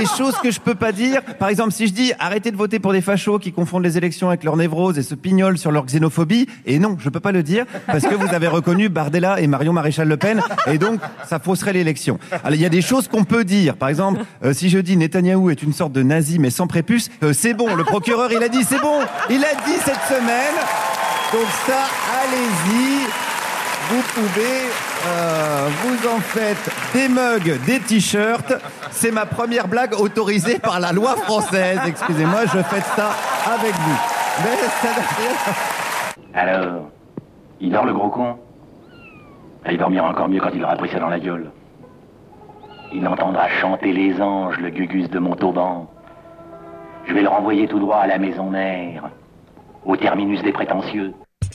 des choses que je peux pas dire. Par exemple, si je dis arrêtez de voter pour des fachos qui confondent les élections avec leur névrose et se pignolent sur leur xénophobie, et non, je peux pas le dire parce que vous avez reconnu Bardella et Marion Maréchal Le Pen, et donc ça fausserait l'élection. Alors il y a des choses qu'on peut dire. Par exemple, si je dis Netanyahou est une sorte de nazi mais sans prépuce, c'est bon. Le procureur il a dit c'est bon. Il a dit cette semaine. Donc ça, allez-y. Vous pouvez, vous en faites des mugs, des t-shirts. C'est ma première blague autorisée par la loi française. Excusez-moi, je fais ça avec vous. Mais ça n'a rien. Alors, il dort le gros con? Il dormira encore mieux quand il aura pris ça dans la gueule. Il entendra chanter les anges, le gugus de Montauban. Je vais le renvoyer tout droit à la maison mère, au terminus des prétentieux.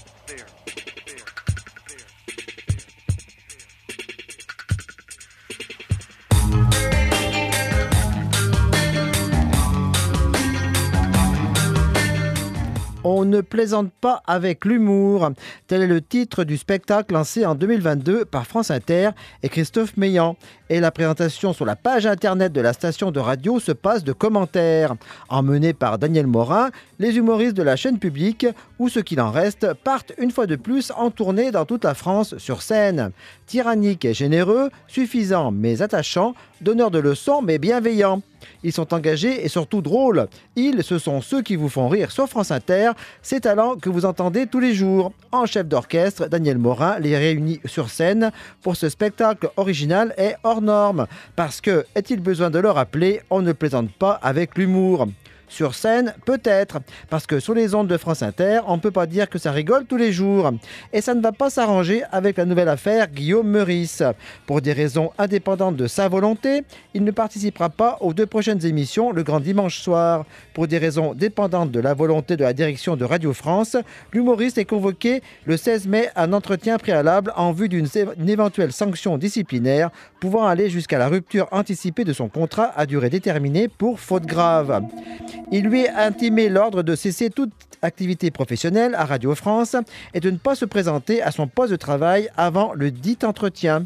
On ne plaisante pas avec l'humour. Tel est le titre du spectacle lancé en 2022 par France Inter et Christophe Meillan. Et la présentation sur la page internet de la station de radio se passe de commentaires. Emmenés par Daniel Morin, les humoristes de la chaîne publique, ou ce qu'il en reste, partent une fois de plus en tournée dans toute la France sur scène. Tyrannique et généreux, suffisant mais attachant, donneurs de leçons mais bienveillants. Ils sont engagés et surtout drôles. Ils, ce sont ceux qui vous font rire sur France Inter, ces talents que vous entendez tous les jours. En chef d'orchestre, Daniel Morin les réunit sur scène pour ce spectacle original et hors norme. Parce que, est-il besoin de le rappeler, on ne plaisante pas avec l'humour. Sur scène, peut-être, parce que sur les ondes de France Inter, on ne peut pas dire que ça rigole tous les jours. Et ça ne va pas s'arranger avec la nouvelle affaire Guillaume Meurice. Pour des raisons indépendantes de sa volonté, il ne participera pas aux 2 prochaines émissions le grand dimanche soir. Pour des raisons dépendantes de la volonté de la direction de Radio France, l'humoriste est convoqué le 16 mai à un entretien préalable en vue d'une éventuelle sanction disciplinaire pouvant aller jusqu'à la rupture anticipée de son contrat à durée déterminée pour faute grave. Il lui est intimé l'ordre de cesser toute activité professionnelle à Radio France et de ne pas se présenter à son poste de travail avant le dit entretien.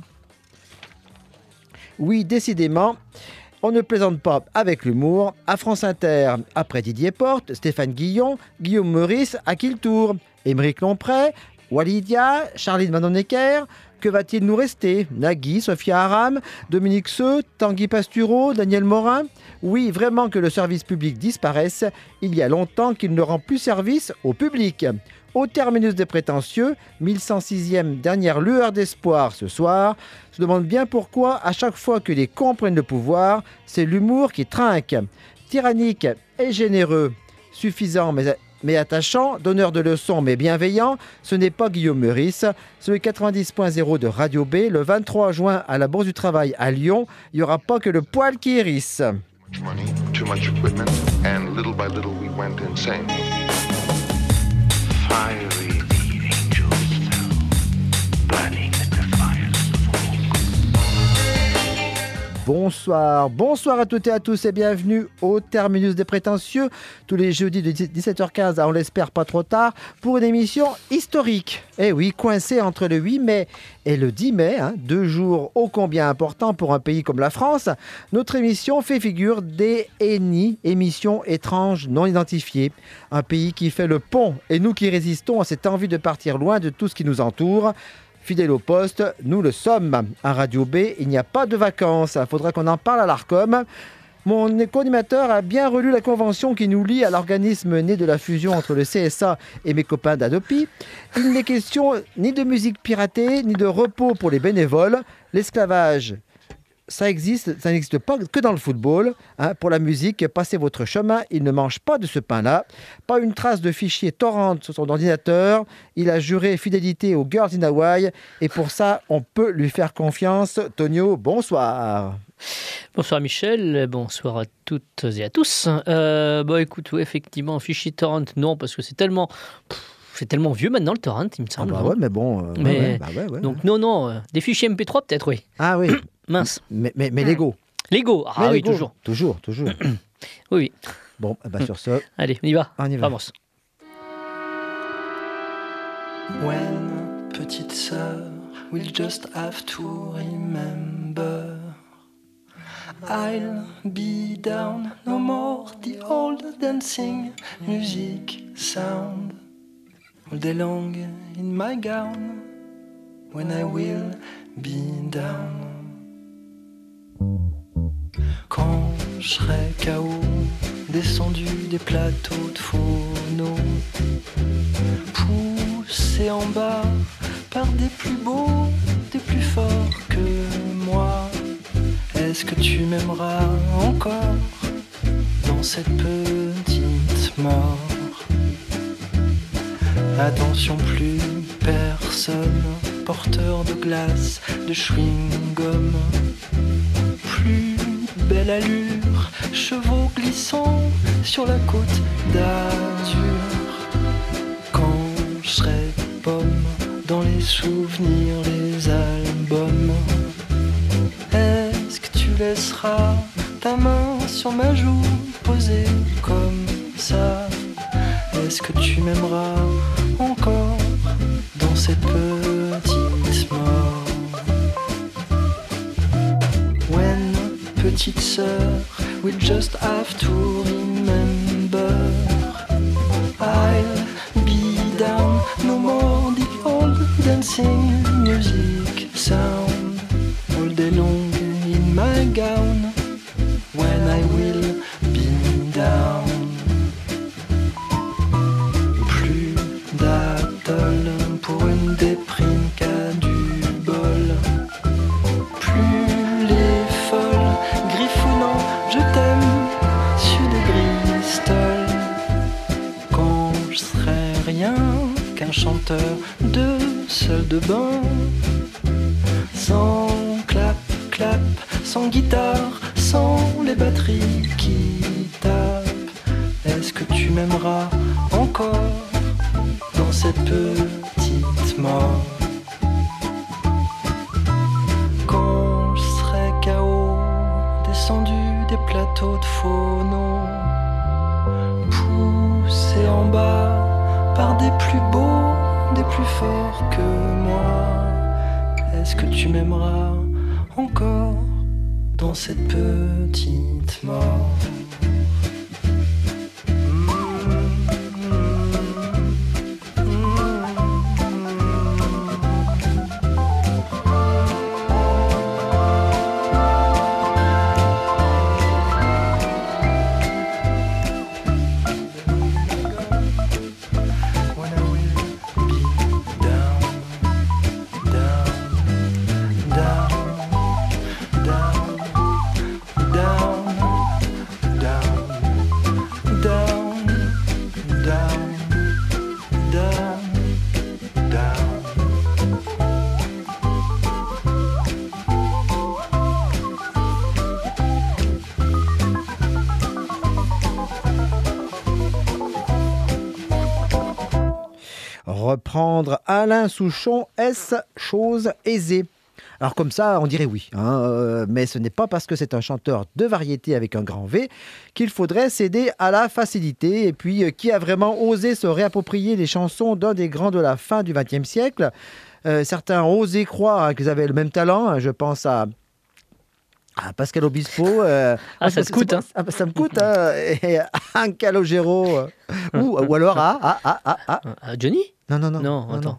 Oui, décidément, on ne plaisante pas avec l'humour. À France Inter, après Didier Porte, Stéphane Guillon, Guillaume Meurice, à qui le tour? Émeric Lompré, Walidia, Charline Vanhoenacker. Que va-t-il nous rester? Nagui, Sophia Aram, Dominique Seux, Tanguy Pastureau, Daniel Morin? Oui, vraiment que le service public disparaisse. Il y a longtemps qu'il ne rend plus service au public. Au terminus des prétentieux, 1106e dernière lueur d'espoir ce soir, se demande bien pourquoi, à chaque fois que les cons prennent le pouvoir, c'est l'humour qui trinque. Tyrannique et généreux, suffisant mais attachant, donneur de leçons mais bienveillant, ce n'est pas Guillaume Meurice. C'est le 90.0 de Radio B, le 23 juin à la Bourse du Travail à Lyon. Il n'y aura pas que le poil qui hérisse. Money, too much equipment, and little by little we went insane. Fiery the angels fell, burning the defiance of Bonsoir à toutes et à tous et bienvenue au terminus des prétentieux, tous les jeudis de 17h15 on l'espère pas trop tard, pour une émission historique. Eh oui, coincée entre le 8 mai et le 10 mai, 2 jours ô combien importants pour un pays comme la France, notre émission fait figure des ENI, émissions étranges non identifiées. Un pays qui fait le pont et nous qui résistons à cette envie de partir loin de tout ce qui nous entoure. Fidèle au poste, nous le sommes. À Radio B, il n'y a pas de vacances. Il faudra qu'on en parle à l'ARCOM. Mon co-animateur a bien relu la convention qui nous lie à l'organisme né de la fusion entre le CSA et mes copains d'Adopi. Il n'est question ni de musique piratée, ni de repos pour les bénévoles. L'esclavage, ça n'existe pas que dans le football. Pour la musique, passez votre chemin, il ne mange pas de ce pain-là. Pas une trace de fichier torrent sur son ordinateur. Il a juré fidélité aux Girls in Hawaii et pour ça, on peut lui faire confiance. Tonio, bonsoir. Bonsoir Michel, bonsoir à toutes et à tous. Écoute, oui, effectivement, fichier torrent, non, parce que c'est tellement vieux maintenant le torrent, il me semble. Ouais, mais bon. Donc non, des fichiers MP3 peut-être, oui. Ah oui. Mince. Mais Lego. Lego, ah oui, Lego. Toujours. Oui. Bon, sur ce. Allez, on y va. Vamos. When, petite sœur, we'll just have to remember I'll be down, no more the old dancing music sound. All day long in my gown, when I will be down. Quand je serai KO, descendu des plateaux de phono, poussé en bas par des plus beaux, des plus forts que moi. Est-ce que tu m'aimeras encore dans cette petite mort? Attention, plus personne, porteur de glace, de chewing-gum. Plus belle allure, chevaux glissant sur la côte d'Azur. Quand je serai pomme dans les souvenirs, les albums, est-ce que tu laisseras ta main sur ma joue posée comme ça? Est-ce que tu m'aimeras encore dans cette petite mort? When, petite sœur, we'll just have to remember, I'll be down, no more the old dancing music sound. All day long in my gown, when I will be down. Plus d'atoll pour une déprime qu'à du bol. Plus les folles griffonnant je t'aime sur des Bristol. Quand je serai rien qu'un chanteur de salle de bain, sans clap clap, sans guitare, sans les batteries qui tapent. Est-ce que tu m'aimeras encore dans cette petite mort? Quand je serai KO, descendu des plateaux de phono, poussé en bas par des plus beaux, des plus forts que moi. Est-ce que tu m'aimeras encore dans cette petite mort? Reprendre Alain Souchon, est-ce chose aisée? Alors comme ça, on dirait oui, mais ce n'est pas parce que c'est un chanteur de variété avec un grand V qu'il faudrait céder à la facilité. Et puis, qui a vraiment osé se réapproprier les chansons d'un des grands de la fin du XXe siècle? Certains ont osé croire qu'ils avaient le même talent. Je pense à Pascal Obispo. Ça te coûte, hein. Ça me coûte, hein. Et à Calogero. Ou alors Johnny? Non, attends.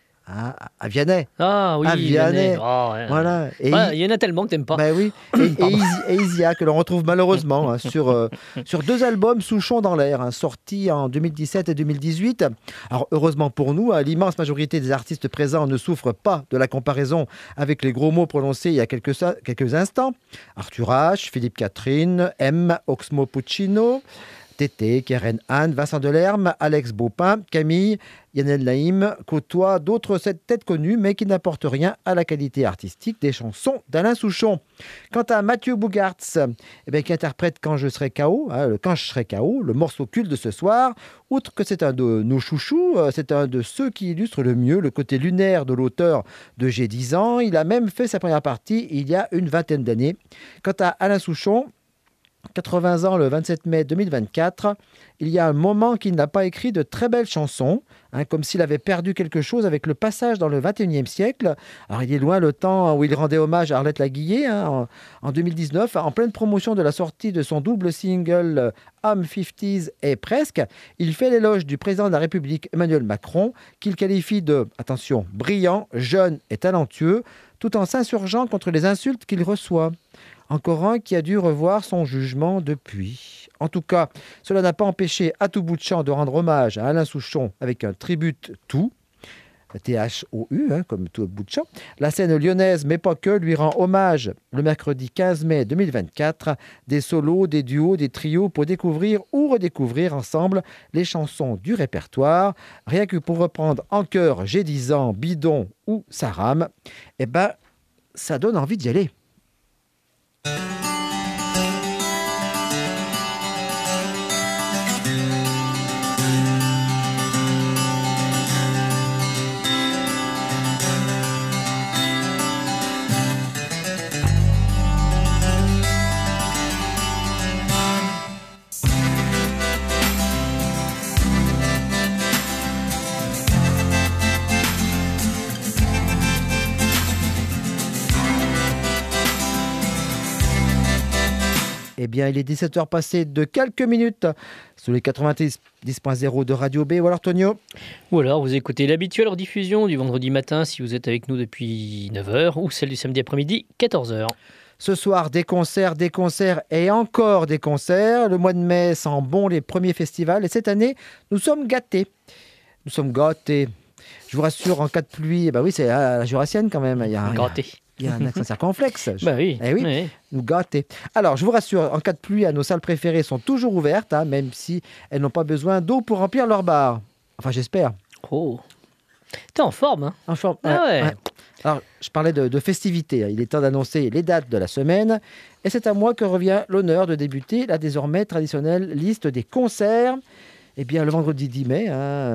À Vianney. Ah oui, à Vianney. Oh, ouais. Voilà. Et il y en a tellement que t'aimes pas. Ben oui. Et Isia, que l'on retrouve malheureusement sur deux albums Souchon dans l'air, sortis en 2017 et 2018. Alors heureusement pour nous, l'immense majorité des artistes présents ne souffrent pas de la comparaison avec les gros mots prononcés il y a quelques instants. Arthur H, Philippe Catherine, M, Oxmo Puccino, Tété, Keren Anne, Vincent Delerme, Alex Baupin, Camille, Yanel Naïm côtoient d'autres têtes connues, mais qui n'apportent rien à la qualité artistique des chansons d'Alain Souchon. Quant à Mathieu Bougartz, qui interprète Quand je serai KO, Quand je serai KO, le morceau culte de ce soir, outre que c'est un de nos chouchous, c'est un de ceux qui illustrent le mieux le côté lunaire de l'auteur de J'ai 10 ans. Il a même fait sa première partie il y a une vingtaine d'années. Quant à Alain Souchon, 80 ans le 27 mai 2024. Il y a un moment qu'il n'a pas écrit de très belles chansons, comme s'il avait perdu quelque chose avec le passage dans le 21e siècle. Alors il est loin le temps où il rendait hommage à Arlette Laguillet en 2019, en pleine promotion de la sortie de son double single Home 50s et Presque. Il fait l'éloge du président de la République Emmanuel Macron, qu'il qualifie de, attention, brillant, jeune et talentueux, tout en s'insurgeant contre les insultes qu'il reçoit. Encore un qui a dû revoir son jugement depuis. En tout cas, cela n'a pas empêché à tout bout de champ de rendre hommage à Alain Souchon avec un tribute tout, T-H-O-U, comme tout bout de champ. La scène lyonnaise, mais pas que, lui rend hommage le mercredi 15 mai 2024. Des solos, des duos, des trios pour découvrir ou redécouvrir ensemble les chansons du répertoire. Rien que pour reprendre en chœur J'ai 10 ans, Bidon ou Saram, ça donne envie d'y aller. Eh bien, il est 17h passé de quelques minutes sur les 90.0 de Radio B. Ou alors, Tonio? Ou alors, vous écoutez l'habituelle rediffusion du vendredi matin si vous êtes avec nous depuis 9h ou celle du samedi après-midi, 14h. Ce soir, des concerts et encore des concerts. Le mois de mai sent bon les premiers festivals. Et cette année, nous sommes gâtés. Je vous rassure, en cas de pluie, oui, c'est à la Jurassienne quand même. Gâtés. Il y a un accent circonflexe. Oui. Eh oui, nous gâter. Alors, je vous rassure, en cas de pluie, nos salles préférées sont toujours ouvertes, même si elles n'ont pas besoin d'eau pour remplir leur bar. Enfin, j'espère. Oh, t'es en forme, hein? En forme. Ouais. Alors, je parlais de festivités. Il est temps d'annoncer les dates de la semaine. Et c'est à moi que revient l'honneur de débuter la désormais traditionnelle liste des concerts. Eh bien, le vendredi 10 mai,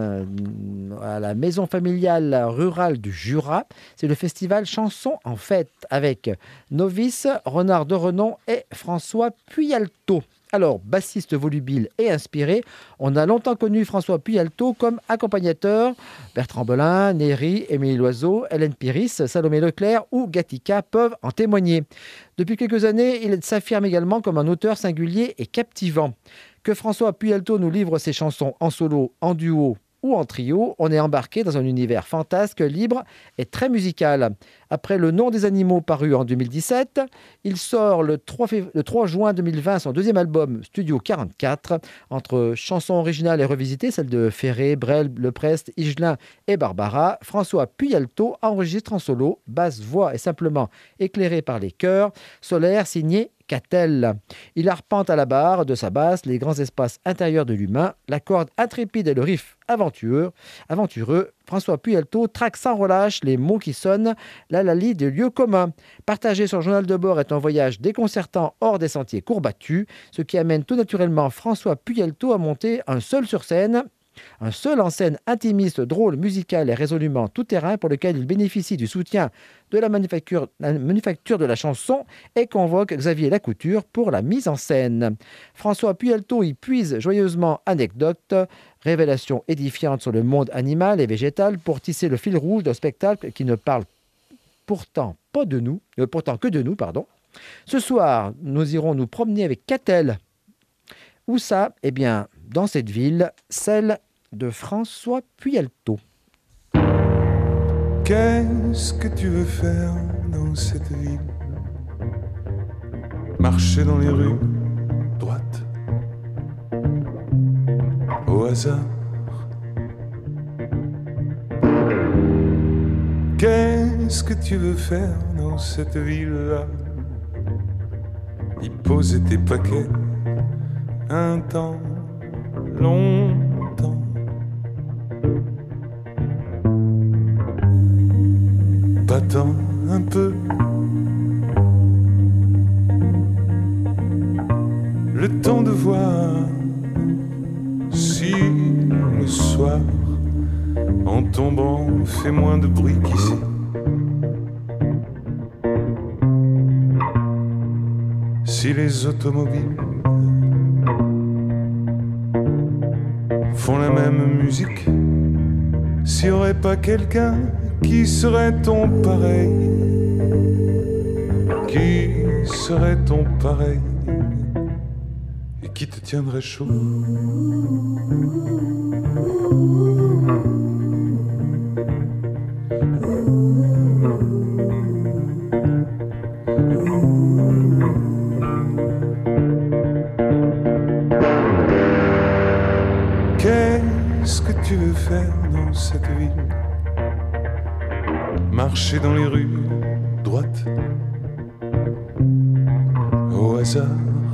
à la maison familiale rurale du Jura, c'est le festival Chansons en fête avec Novice, Renard de Renon et François Puyalto. Alors, bassiste volubile et inspiré, on a longtemps connu François Puyalto comme accompagnateur. Bertrand Belin, Néry, Émilie Loiseau, Hélène Piris, Salomé Leclerc ou Gatica peuvent en témoigner. Depuis quelques années, il s'affirme également comme un auteur singulier et captivant. Que François Puyalto nous livre ses chansons en solo, en duo ou en trio, on est embarqué dans un univers fantasque, libre et très musical. Après Le Nom des animaux paru en 2017, il sort le 3 juin 2020 son deuxième album Studio 44. Entre chansons originales et revisitées, celles de Ferré, Brel, Leprest, Higelin et Barbara, François Puyalto enregistre en solo, basse, voix et simplement éclairé par les chœurs, Solaire signé Catel. Il arpente à la barre de sa basse les grands espaces intérieurs de l'humain, la corde intrépide et le riff aventureux. François Puyalto traque sans relâche les mots qui sonnent, l'hallali des lieux communs. Partager son journal de bord est un voyage déconcertant hors des sentiers courbatus, ce qui amène tout naturellement François Puyalto à monter un seul sur scène. Un seul en scène intimiste, drôle, musical et résolument tout-terrain pour lequel il bénéficie du soutien de la manufacture de la chanson et convoque Xavier Lacouture pour la mise en scène. François Puyalto y puise joyeusement anecdotes, révélations édifiantes sur le monde animal et végétal pour tisser le fil rouge d'un spectacle qui ne parle pourtant que de nous. Ce soir, nous irons nous promener avec Catel. Où ça? Eh bien, dans cette ville, celle de François Puyalto. Qu'est-ce que tu veux faire dans cette ville? Marcher dans les rues droites, au hasard. Qu'est-ce que tu veux faire dans cette ville-là? Y poser tes paquets un temps, longtemps. Pas tant, un peu. Le temps de voir si le soir, en tombant, fait moins de bruit qu'ici. Si les automobiles font la même musique. S'il n'y aurait pas quelqu'un qui serait ton pareil, qui serait ton pareil et qui te tiendrait chaud. Qu'est-ce que tu veux faire dans cette ville? Marcher dans les rues droites au hasard.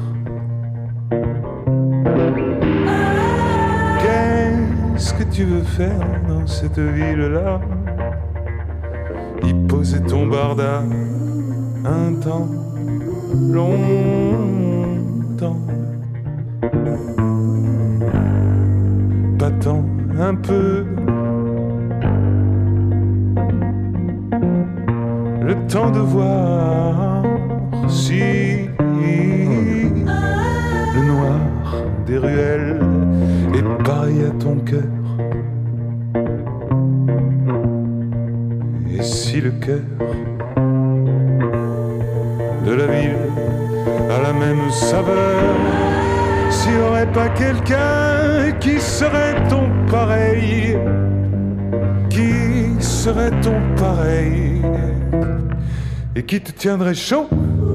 Qu'est-ce que tu veux faire dans cette ville-là? Y poser ton barda un temps, longtemps. Pas tant, un peu. Le temps de voir si le noir des ruelles est pareil à ton cœur. Et si le cœur de la ville a la même saveur, s'il n'y aurait pas quelqu'un qui serait ton pareil, qui serait ton pareil et qui te tiendrait chaud.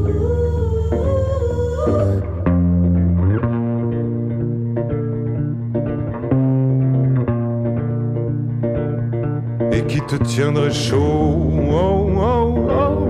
Et qui te tiendrait chaud. Oh, oh, oh.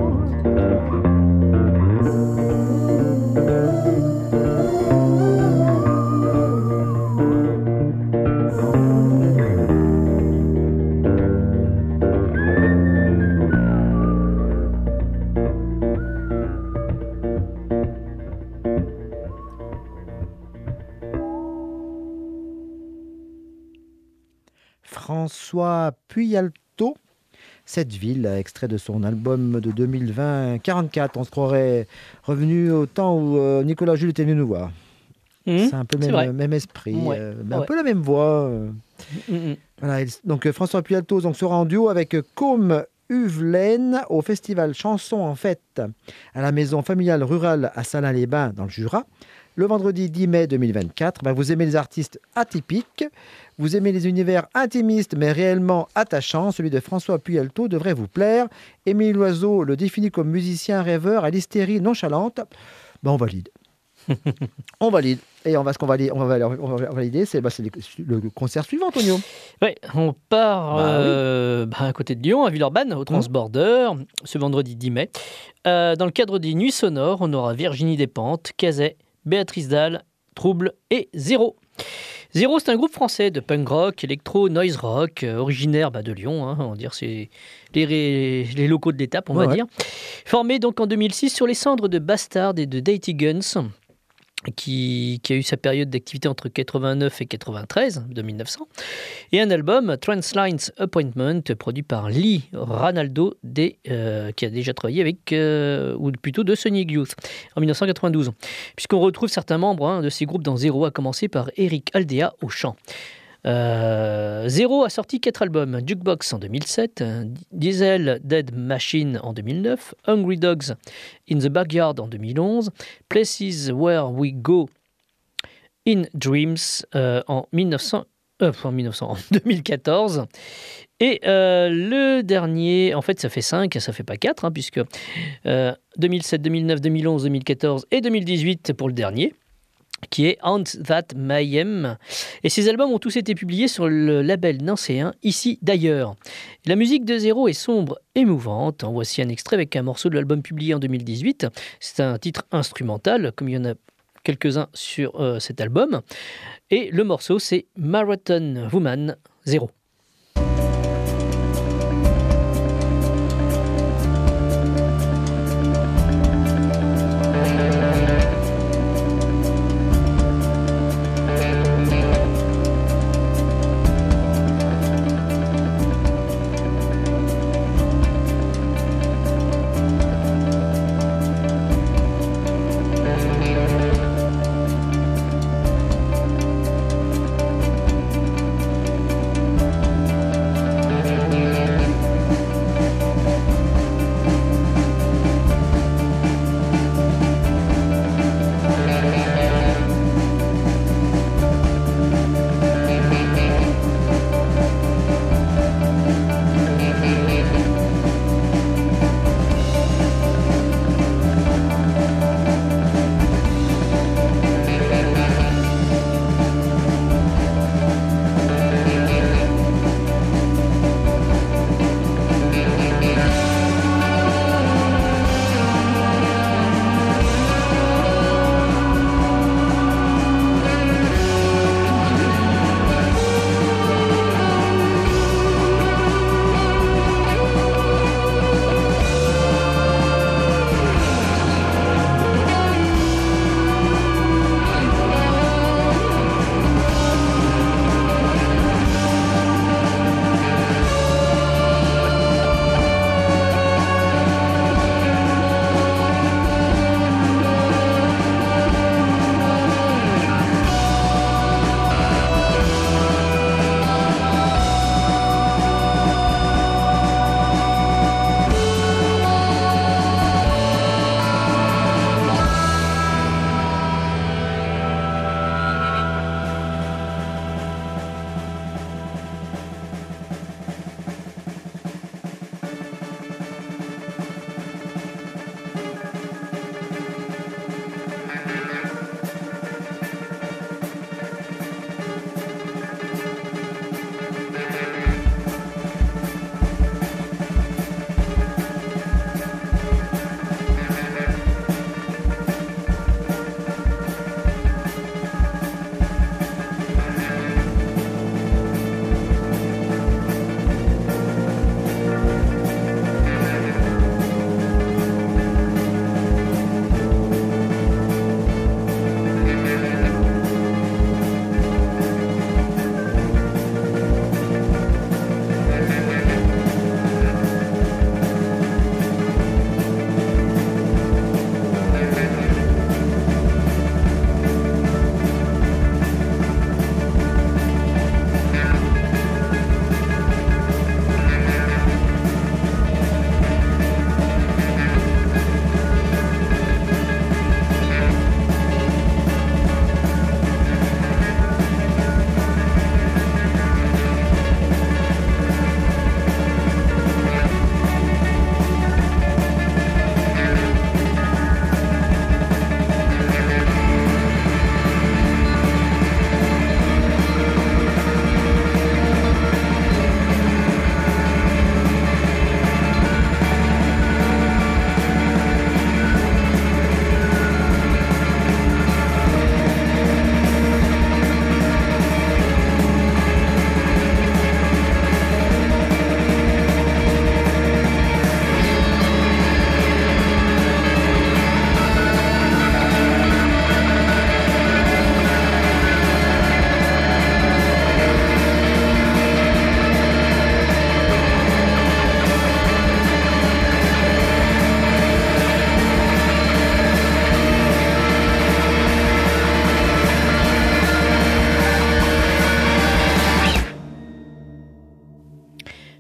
François Puyalto, cette ville, extrait de son album de 2020, 44. On se croirait revenu au temps où Nicolas Jules était venu nous voir. C'est un peu le même esprit, un peu la même voix. Voilà, donc François Puyalto donc, sera en duo avec Côme Uvelaine au festival Chanson en Fête à la maison familiale rurale à Salins-les-Bains dans le Jura. Le vendredi 10 mai 2024, vous aimez les artistes atypiques, vous aimez les univers intimistes mais réellement attachants, celui de François Puyalto devrait vous plaire. Émile Loiseau le définit comme musicien rêveur à l'hystérie nonchalante. On valide. On valide. Et on va valider, c'est le concert suivant, Antonio. Oui, on part à côté de Lyon, à Villeurbanne, au Transborder, ce vendredi 10 mai. Dans le cadre des Nuits Sonores, on aura Virginie Despentes, Cazet, Béatrice Dalle, Trouble et Zéro. Zéro, c'est un groupe français de punk rock, électro, noise rock, originaire de Lyon, on va dire, c'est les locaux de l'étape, on va dire. Formé donc en 2006 sur les cendres de Bastard et de Dirty Guns, qui a eu sa période d'activité entre 89 et 93, de 1900, et un album, Translines Appointment, produit par Lee Ranaldo, qui a déjà travaillé avec, ou plutôt de Sonic Youth, en 1992, puisqu'on retrouve certains membres de ces groupes dans Zéro, à commencer par Eric Aldea au chant. Zéro a sorti 4 albums: Jukebox en 2007, Diesel Dead Machine en 2009, Hungry Dogs in the Backyard en 2011, Places Where We Go in Dreams en 2014. Et le dernier, en fait ça fait 5, ça fait pas 4, puisque 2007, 2009, 2011, 2014 et 2018 pour le dernier, qui est Aunt That Mayhem. Et ces albums ont tous été publiés sur le label nancéen Ici d'ailleurs. La musique de Zéro est sombre, émouvante. En voici un extrait avec un morceau de l'album publié en 2018. C'est un titre instrumental, comme il y en a quelques-uns sur cet album. Et le morceau, c'est Marathon Woman Zéro.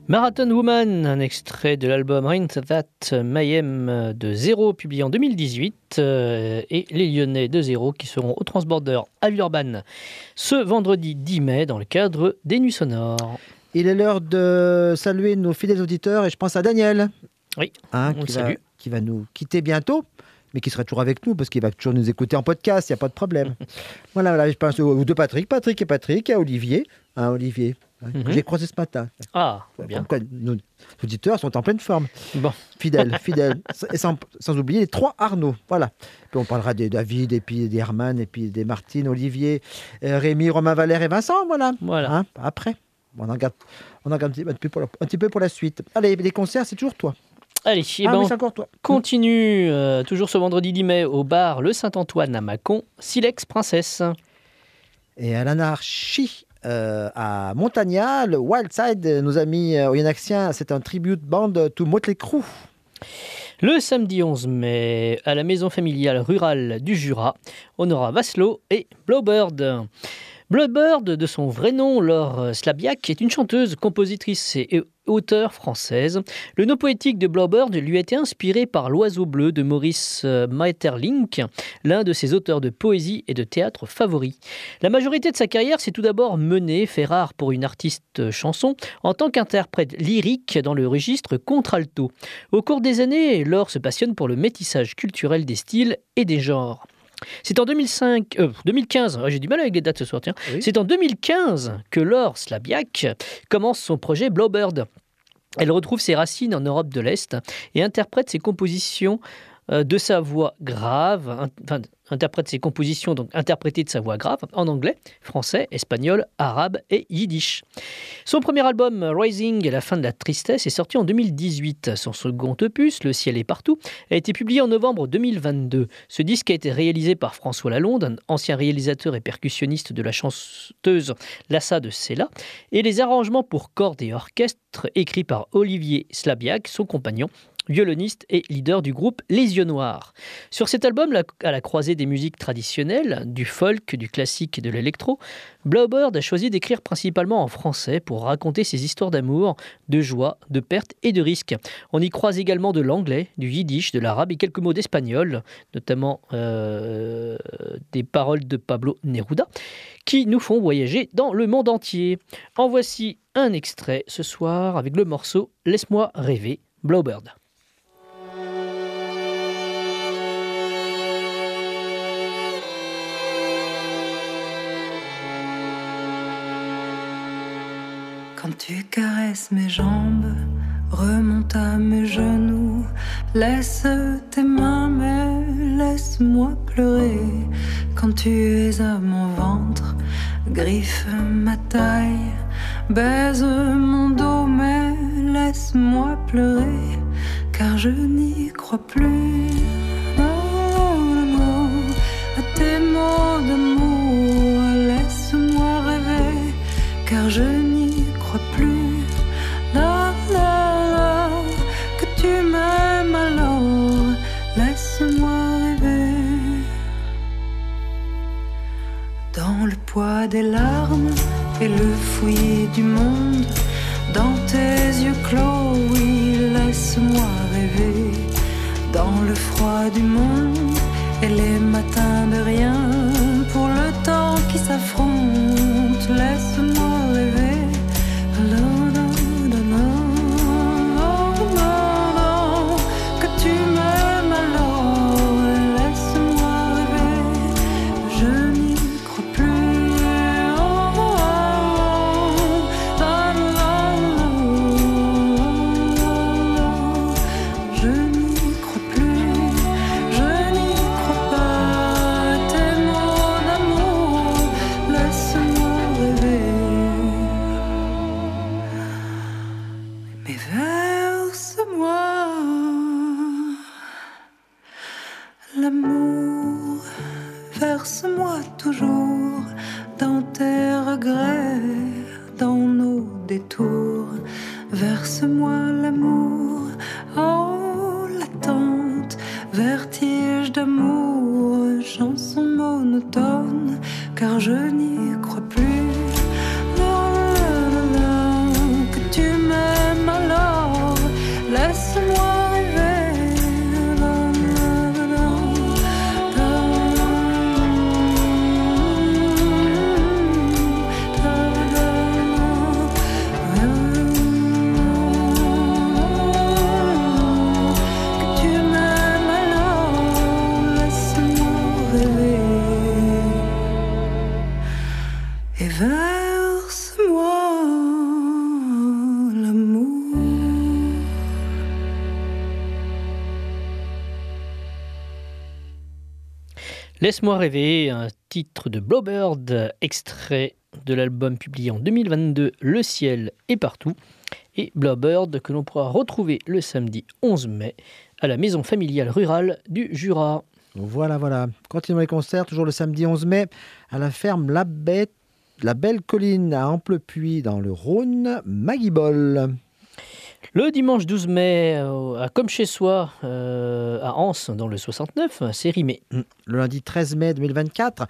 Marathon Woman, un extrait de l'album Ain't That Mayhem de Zéro, publié en 2018, et les Lyonnais de Zéro qui seront au Transborder à Villeurbanne ce vendredi 10 mai dans le cadre des Nuits Sonores. Il est l'heure de saluer nos fidèles auditeurs et je pense à Daniel. Oui, on le salue. Qui va nous quitter bientôt, mais qui sera toujours avec nous parce qu'il va toujours nous écouter en podcast, il n'y a pas de problème. voilà, je pense aux deux Patrick, à Olivier. Olivier. Que j'ai croisé ce matin. Ah, bien. Nos auditeurs sont en pleine forme. Bon. Fidèles. Et sans oublier les 3 Arnaud. Voilà. Puis on parlera des David, et puis des Herman, et puis des Martine, Olivier, Rémi, Romain, Valère et Vincent. Voilà. Après, on en garde un petit peu pour la suite. Allez, les concerts, c'est toujours toi. Allez, c'est encore toi. Continue, toujours ce vendredi 10 mai, au bar Le Saint-Antoine à Mâcon, Silex Princesse. Et à l'Anarchie, à Montagnat, le Wildside, nos amis oyonnaxiens, c'est un tribute band to Motley Crue. Le samedi 11 mai, à la maison familiale rurale du Jura, on aura Vaslo et Blowbird. Blowbird, de son vrai nom, Laure Slabiak, est une chanteuse, compositrice et auteure française. Le nom poétique de Blowbird lui a été inspiré par L'Oiseau bleu de Maurice Maeterlinck, l'un de ses auteurs de poésie et de théâtre favoris. La majorité de sa carrière s'est tout d'abord menée, fait rare pour une artiste chanson, en tant qu'interprète lyrique dans le registre contralto. Au cours des années, Laure se passionne pour le métissage culturel des styles et des genres. C'est en 2015, j'ai du mal avec les dates ce soir, tiens. Oui. C'est en 2015 que Laure Slabiak commence son projet Blowbird. Elle retrouve ses racines en Europe de l'Est et interprète ses compositions de sa voix grave, interprète ses compositions donc interprétées de sa voix grave en anglais, français, espagnol, arabe et yiddish. Son premier album Rising, La fin de la tristesse, est sorti en 2018. Son second opus, Le ciel est partout, a été publié en novembre 2022. Ce disque a été réalisé par François Lalonde, un ancien réalisateur et percussionniste de la chanteuse Lassa de Sela, et les arrangements pour cordes et orchestre écrits par Olivier Slabiak, son compagnon, violoniste et leader du groupe Les Yeux Noirs. Sur cet album, à la croisée des musiques traditionnelles, du folk, du classique et de l'électro, Blowbird a choisi d'écrire principalement en français pour raconter ses histoires d'amour, de joie, de perte et de risque. On y croise également de l'anglais, du yiddish, de l'arabe et quelques mots d'espagnol, notamment des paroles de Pablo Neruda, qui nous font voyager dans le monde entier. En voici un extrait ce soir avec le morceau « Laisse-moi rêver », Blowbird. Quand tu caresses mes jambes, remonte à mes genoux, laisse tes mains, mais laisse-moi pleurer. Quand tu es à mon ventre, griffe ma taille, baise mon dos, mais laisse-moi pleurer, car je n'y crois plus. Non, non, non, à tes mots d'amour, laisse-moi rêver, car je n'y crois plus. La la la, que tu m'aimes alors, laisse-moi rêver. Dans le poids des larmes et le fouillis du monde, dans tes yeux clos, oui, laisse-moi rêver. Dans le froid du monde et les matins de rien, pour le temps qui s'affronte, laisse-moi rêver. Que tu m'aimes alors, laisse-moi rêver. Je n'y crois plus. Je n'y crois plus. Je n'y crois pas. Tes mots d'amour, laisse-moi rêver. Mais verse-moi l'amour, verse-moi toujours dans tes regrets, dans nos détours. Verse-moi l'amour, oh l'attente, vertige d'amour, chanson monotone, car je n'y crois plus. Que tu m'aimes et verse-moi l'amour. Laisse-moi rêver, un titre de Blowbird, extrait de l'album publié en 2022, Le ciel est partout. Et Blowbird que l'on pourra retrouver le samedi 11 mai à la maison familiale rurale du Jura. Voilà. Continuons les concerts, toujours le samedi 11 mai, à la ferme La Belle Colline à Amplepuis dans le Rhône, Maguibol. Le dimanche 12 mai, à Comme chez soi, à Anse, dans le 69, c'est rimé. Le lundi 13 mai 2024,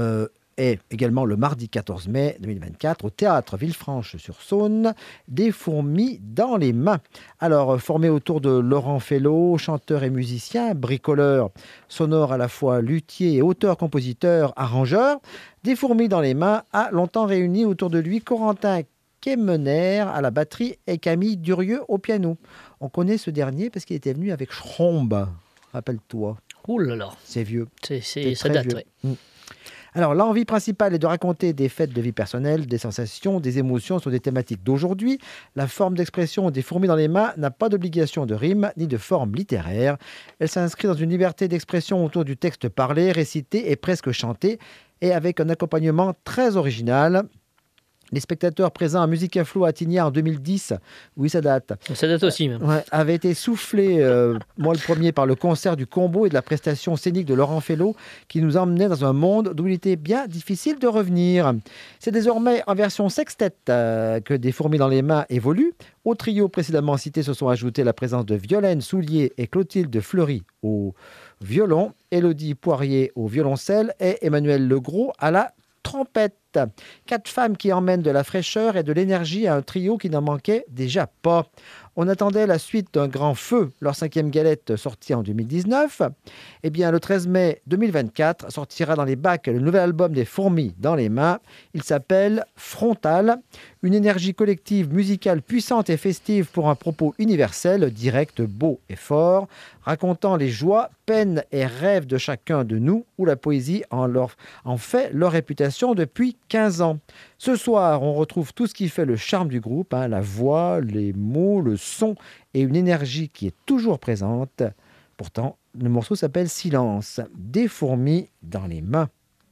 et également le mardi 14 mai 2024, au théâtre Villefranche-sur-Saône, Des fourmis dans les mains. Alors, formé autour de Laurent Fellow, chanteur et musicien, bricoleur, sonore à la fois luthier et auteur-compositeur, arrangeur, Des fourmis dans les mains a longtemps réuni autour de lui Corentin Kemener à la batterie et Camille Durieux au piano. On connaît ce dernier parce qu'il était venu avec Schrombe, rappelle-toi. Ouh là là. C'est vieux. Ça date, oui. Alors, l'envie principale est de raconter des faits de vie personnelle, des sensations, des émotions sur des thématiques d'aujourd'hui. La forme d'expression des fourmis dans les mains n'a pas d'obligation de rime ni de forme littéraire. Elle s'inscrit dans une liberté d'expression autour du texte parlé, récité et presque chanté, et avec un accompagnement très original. Les spectateurs présents à Musica Flow à Tignas en 2010, oui ça date. Ça date aussi même. Avaient été soufflés, moi le premier, par le concert du combo et de la prestation scénique de Laurent Fellow qui nous emmenait dans un monde d'où il était bien difficile de revenir. C'est désormais en version sextette que Des fourmis dans les mains évolue. Au trio précédemment cité se sont ajoutés la présence de Violaine Soulier et Clotilde Fleury au violon, Élodie Poirier au violoncelle et Emmanuel Legros à la trompette. 4 femmes qui emmènent de la fraîcheur et de l'énergie à un trio qui n'en manquait déjà pas. On attendait la suite d'un grand feu, leur 5e galette sortie en 2019. Eh bien, le 13 mai 2024 sortira dans les bacs le nouvel album des fourmis dans les mains. Il s'appelle Frontal, une énergie collective musicale puissante et festive pour un propos universel, direct, beau et fort, racontant les joies, peines et rêves de chacun de nous, où la poésie en fait leur réputation depuis 15 ans. Ce soir, on retrouve tout ce qui fait le charme du groupe, la voix, les mots, le son et une énergie qui est toujours présente. Pourtant, le morceau s'appelle Silence, Des fourmis dans les mains.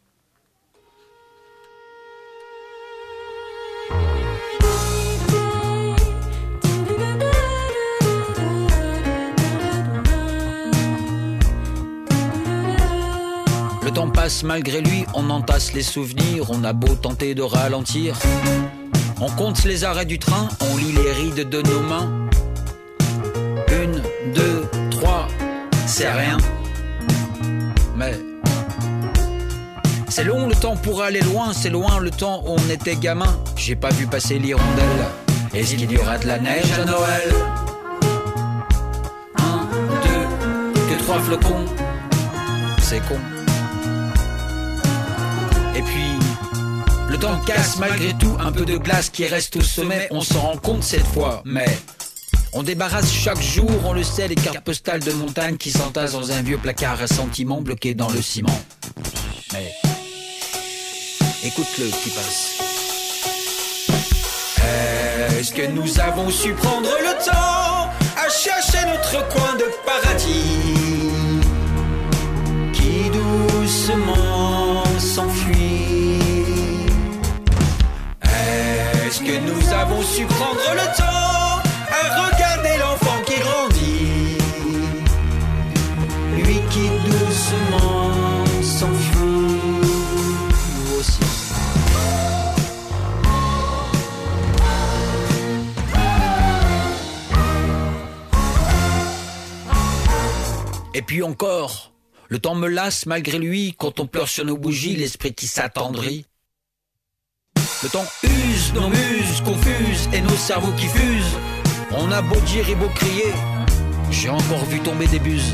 Le temps passe malgré lui, on entasse les souvenirs, on a beau tenter de ralentir. On compte les arrêts du train, on lit les rides de nos mains. 1, 2, 3, c'est rien. Mais c'est long le temps pour aller loin, c'est loin le temps où on était gamin. J'ai pas vu passer l'hirondelle. Est-ce qu'il y aura de la neige à Noël? 1, 2, que 3 flocons, c'est con. Et puis, le temps casse malgré tout un peu de glace qui reste au sommet. On s'en rend compte cette fois, mais on débarrasse chaque jour, on le sait, les cartes postales de montagne qui s'entassent dans un vieux placard à sentiments bloqué dans le ciment. Mais écoute-le qui passe. Est-ce que nous avons su prendre le temps à chercher notre coin de paradis qui doucement s'enfuit? Est-ce que nous avons su prendre le temps à regarder l'enfant qui grandit, lui qui doucement s'enfuit, nous aussi? Et puis encore, le temps me lasse malgré lui, quand on pleure sur nos bougies, l'esprit qui s'attendrit. Le temps use nos muses, confuse, et nos cerveaux qui fusent. On a beau dire et beau crier, j'ai encore vu tomber des buses.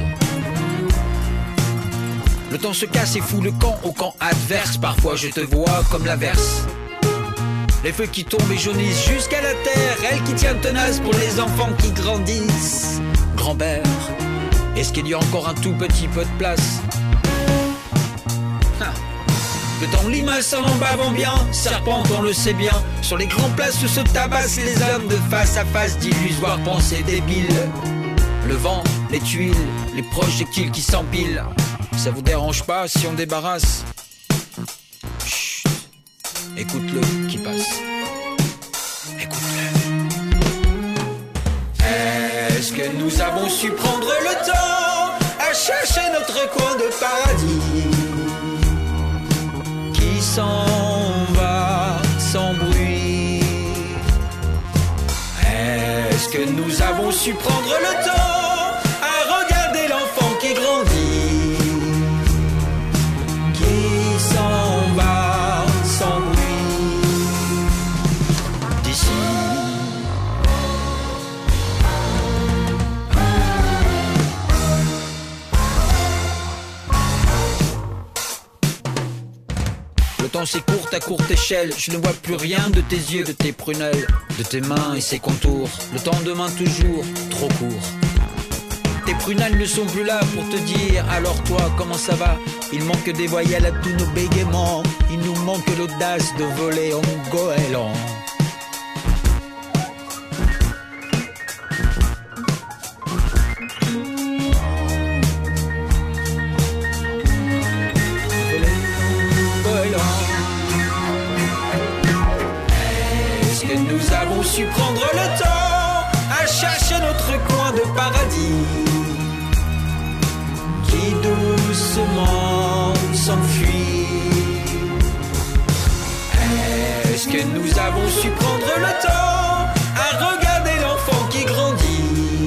Le temps se casse et fout le camp au camp adverse. Parfois je te vois comme l'averse. Les feux qui tombent et jaunissent jusqu'à la terre, elle qui tient tenace pour les enfants qui grandissent. Grand-père, est-ce qu'il y a encore un tout petit peu de place? Le temps limace en bavant bien, serpent on le sait bien. Sur les grands places où se tabassent les hommes de face à face d'illusoires pensées débiles. Le vent, les tuiles, les projectiles qui s'empilent. Ça vous dérange pas si on débarrasse? Chut, écoute-le qui passe. Écoute-le. Est-ce que nous avons su prendre le temps à chercher notre coin de paradis qui s'en va sans bruit? Est-ce que nous avons su prendre le temps à regarder l'enfant qui grandit, qui s'en va sans bruit d'ici? Le temps s'écourt à courte échelle. Je ne vois plus rien de tes yeux, de tes prunelles, de tes mains et ses contours. Le temps demain toujours trop court. Tes prunelles ne sont plus là pour te dire alors toi comment ça va. Il manque des voyelles à tous nos bégaiements. Il nous manque l'audace de voler en goéland. Est-ce que nous avons su prendre le temps à chercher notre coin de paradis qui doucement s'enfuit? Est-ce que nous avons su prendre le temps à regarder l'enfant qui grandit,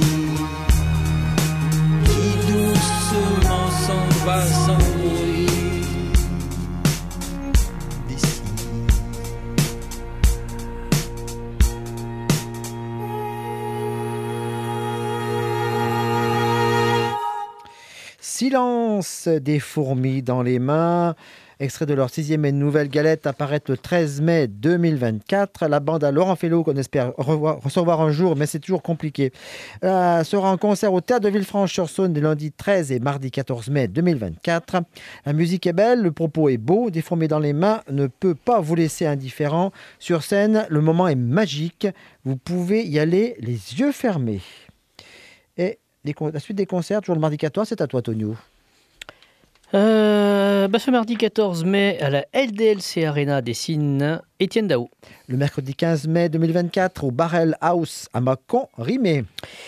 qui doucement s'en va sans bruit d'ici? Silence des fourmis dans les mains. Extrait de leur 6e et nouvelle galette apparaît le 13 mai 2024. La bande à Laurent Fellow qu'on espère recevoir un jour, mais c'est toujours compliqué. Sera en concert au Théâtre de Villefranche-sur-Saône les lundis 13 et mardi 14 mai 2024. La musique est belle, le propos est beau. Des fourmis dans les mains ne peut pas vous laisser indifférent. Sur scène, le moment est magique. Vous pouvez y aller les yeux fermés. Et la suite des concerts, toujours le mardi 14, c'est à toi, Tonio. Ce mardi 14 mai, à la LDLC Arena dessine Étienne Dao. Le mercredi 15 mai 2024, au Barrel House à Mâcon, Rimé.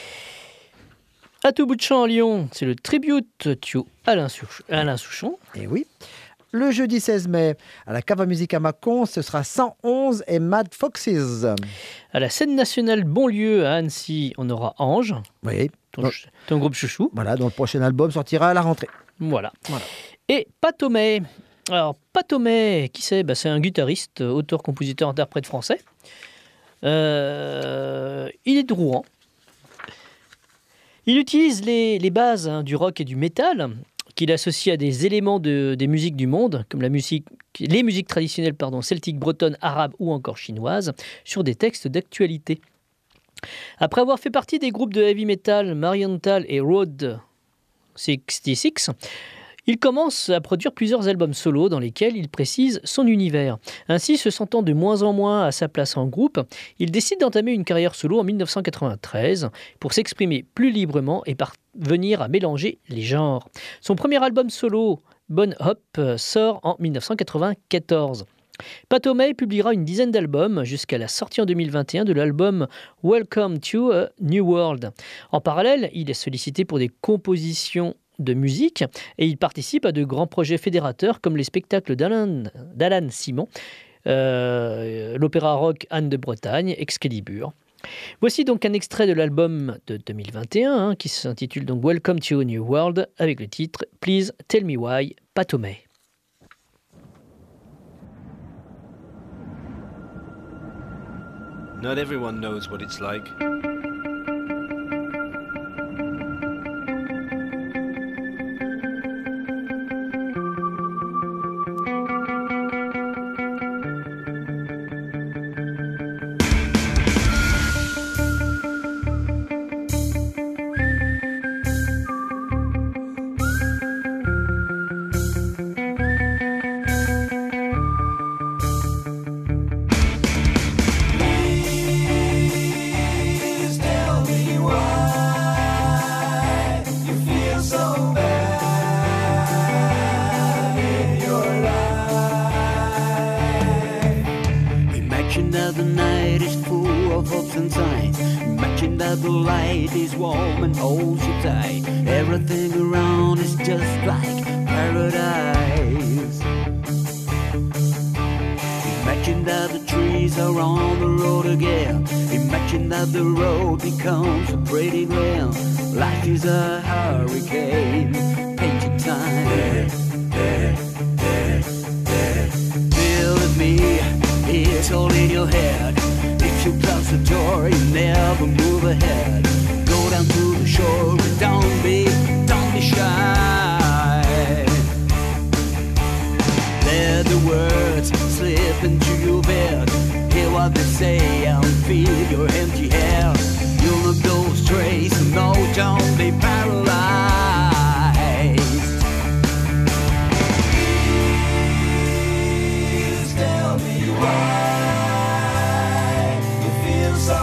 À tout bout de champ à Lyon, c'est le tribute to Alain Souchon. Et oui. Le jeudi 16 mai, à la Cave à musique à Mâcon, ce sera 111 et Mad Foxes. À la scène nationale Bonlieu à Annecy, on aura Ange. Oui. Ton groupe chouchou. Voilà, dont le prochain album sortira à la rentrée. Voilà. Et Patomé. Alors, Patomé, qui c'est? C'est un guitariste, auteur, compositeur, interprète français. Il est de Rouen. Il utilise les bases du rock et du métal qu'il associe à des éléments des musiques du monde, comme les musiques traditionnelles celtiques, bretonnes, arabes ou encore chinoises, sur des textes d'actualité. Après avoir fait partie des groupes de heavy metal Marienthal et Road 66, il commence à produire plusieurs albums solo dans lesquels il précise son univers. Ainsi, se sentant de moins en moins à sa place en groupe, il décide d'entamer une carrière solo en 1993 pour s'exprimer plus librement et parvenir à mélanger les genres. Son premier album solo, Bon Hop, sort en 1994. Patomé publiera une dizaine d'albums jusqu'à la sortie en 2021 de l'album Welcome to a New World. En parallèle, il est sollicité pour des compositions de musique et il participe à de grands projets fédérateurs comme les spectacles d'Alan Simon, l'opéra rock Anne de Bretagne, Excalibur. Voici donc un extrait de l'album de 2021 qui s'intitule donc Welcome to a New World avec le titre Please Tell Me Why, Patomé. Not everyone knows what it's like. that the night is full of hopes and signs. Imagine that the light is warm and holds you tight. Everything around is just like paradise. Imagine that the trees are on the road again. Imagine that the road becomes a pretty glen. Life is a hurricane, painted time. Believe me, it's all in your head. If you close the door, you never move ahead. Go down to the shore and don't be shy. Let the words slip into your bed. Hear what they say and feel your empty head. You'll not go astray, so no, don't be paralyzed. Please tell me why you feel so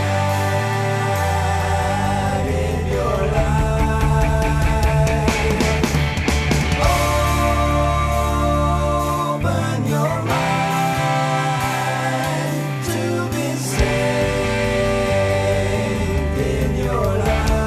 bad in your life. Open your mind to be saved in your life.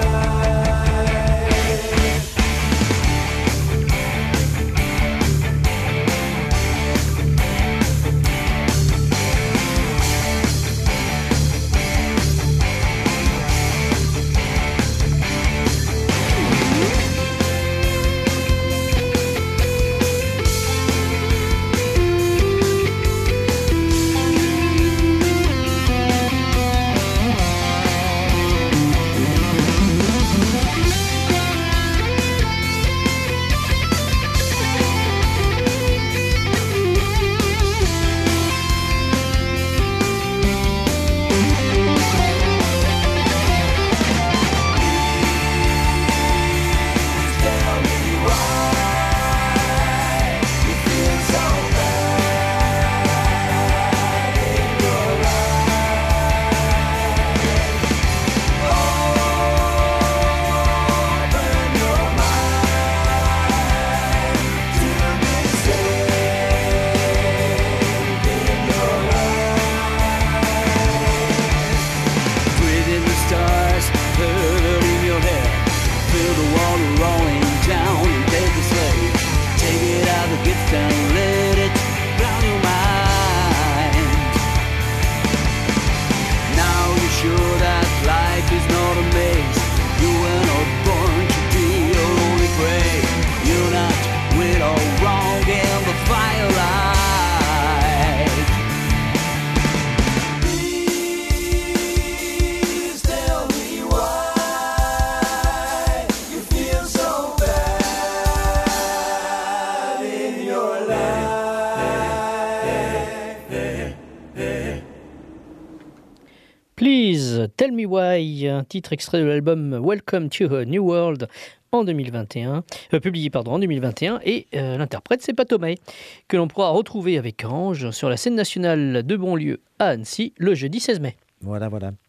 Please Tell Me Why, un titre extrait de l'album Welcome to a New World en 2021, publié en 2021, et l'interprète c'est Pat Tomei, que l'on pourra retrouver avec Ange sur la scène nationale de Bonlieu à Annecy le jeudi 16 mai. Voilà.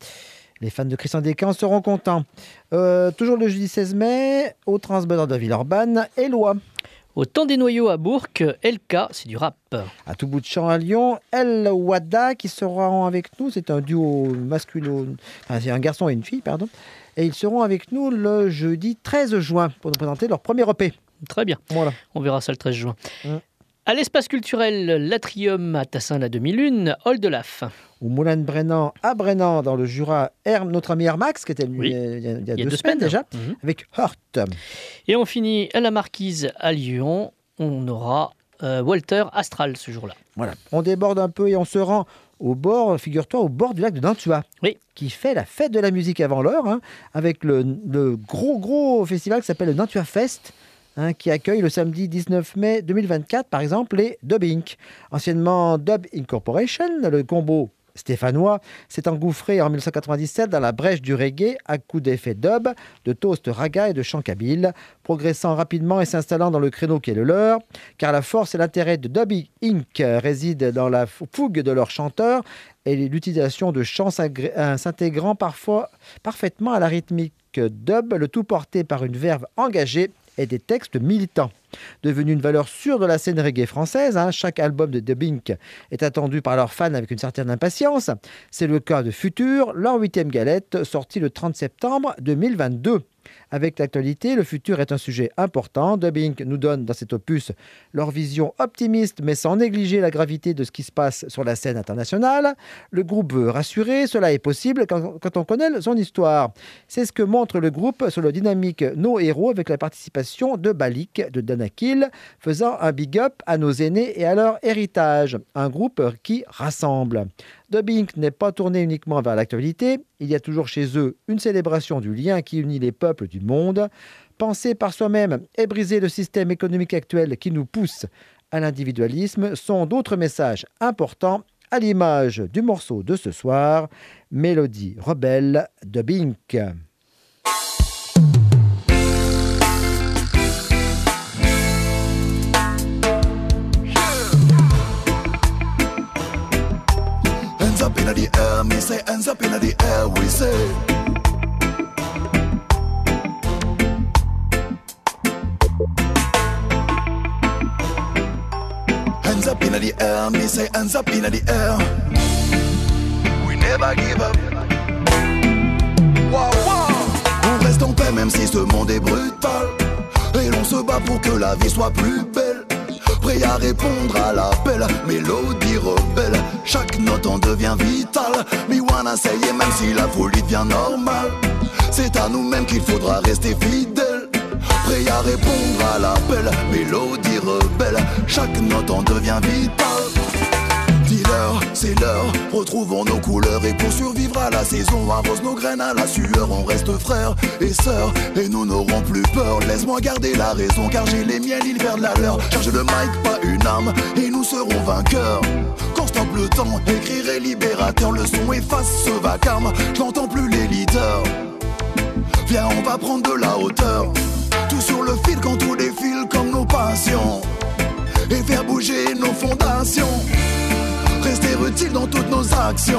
Les fans de Christian Descamps seront contents. Toujours le jeudi 16 mai, au Transborder de Villeurbanne, Éloi. Au Temps des Noyaux à Bourg, LK, c'est du rap. À tout bout de champ à Lyon, El Wada qui sera avec nous. C'est un duo masculin, enfin, c'est un garçon et une fille, pardon. Et ils seront avec nous le jeudi 13 juin pour nous présenter leur premier EP. Très bien. Voilà. On verra ça le 13 juin. À l'espace culturel L'Atrium à Tassin la Demi-Lune, Oldelaf. Au Moulin de Brennan à Brennan, dans le Jura, notre ami Max, qui était venu il y a 2 semaines déjà, avec Hurt. Et on finit à la Marquise à Lyon. On aura Walter Astral ce jour-là. Voilà. On déborde un peu et on se rend au bord, figure-toi, au bord du lac de Nantua, qui fait la fête de la musique avant l'heure, avec le gros festival qui s'appelle le Nantua Fest, qui accueille le samedi 19 mai 2024, par exemple, les Dub Inc. Anciennement Dub Incorporation, le combo stéphanois s'est engouffré en 1997 dans la brèche du reggae à coups d'effets dub, de toast raga et de chant kabyle, progressant rapidement et s'installant dans le créneau qui est le leur, car la force et l'intérêt de Dub Inc. réside dans la fougue de leurs chanteurs et l'utilisation de chants s'intégrant parfois parfaitement à la rythmique dub, le tout porté par une verve engagée et des textes militants. Devenu une valeur sûre de la scène reggae française, chaque album de The Bink est attendu par leurs fans avec une certaine impatience. C'est le cas de Futur, leur 8e galette, sortie le 30 septembre 2022. Avec l'actualité, le futur est un sujet important. The Bink nous donne dans cet opus leur vision optimiste, mais sans négliger la gravité de ce qui se passe sur la scène internationale. Le groupe veut rassurer, cela est possible quand on connaît son histoire. C'est ce que montre le groupe sur le dynamique Nos Héros avec la participation de Balik, de Danakil, faisant un big up à nos aînés et à leur héritage. Un groupe qui rassemble. The Bink n'est pas tourné uniquement vers l'actualité, il y a toujours chez eux une célébration du lien qui unit les peuples du monde. Penser par soi-même et briser le système économique actuel qui nous pousse à l'individualisme sont d'autres messages importants à l'image du morceau de ce soir, Mélodie rebelle de Bink. Hands up in the air, me say hands up in the air, we say. Hands up in the air, me say hands up in the air. We never give up. Wow, wow. On reste en paix même si ce monde est brutal. Et l'on se bat pour que la vie soit plus belle. Prêt à répondre à l'appel, mélodie rebelle. Chaque note en devient vitale. Me wanna say it même si la folie devient normale. C'est à nous-mêmes qu'il faudra rester fidèles. Prêt à répondre à l'appel, mélodie rebelle. Chaque note en devient vitale. Dis-leur, c'est l'heure, retrouvons nos couleurs. Et pour survivre à la saison, arrose nos graines à la sueur. On reste frères et sœurs, et nous n'aurons plus peur. Laisse-moi garder la raison, car j'ai les miennes, ils perdent la leur. Charge le mic, pas une arme, et nous serons vainqueurs. Quand stoppe le temps, écrire est libérateur. Le son efface ce vacarme, je n'entends plus les leaders. Viens, on va prendre de la hauteur. Tout sur le fil quand tout défile comme nos passions. Et faire bouger nos fondations. Rester utile dans toutes nos actions.